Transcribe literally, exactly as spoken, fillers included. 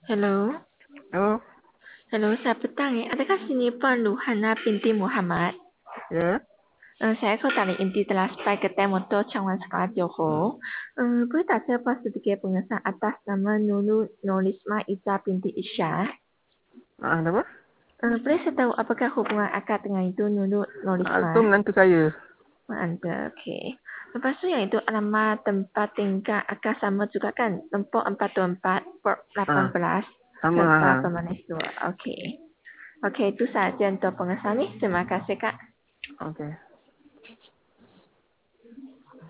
Hello. Oh, Hello, selamat petang ya. Adakah sini Puan Luhana binti Muhammad? ya. Uh, saya kau tadi inti telah sampai ke Kedai Motor Changwan Sekolah Johor. Uh, boleh tak saya pas sedikit pengesahan atas nama Nunu Norisma Iza binti Isya? Ah, nama? Uh, boleh saya tahu apakah hubungan akad dengan itu Nunu Ah, Norisma? itu menantu saya. Anda, okey. Lepas tu yang itu alamat tempat tinggal akad sama juga kan? Tempok empat dua empat, Port lapan Ah, belas, sama. Sabah Ah. Permanis dua. Okey. Okey, itu saja untuk pengesahan ni. Terima kasih, Kak. Okey.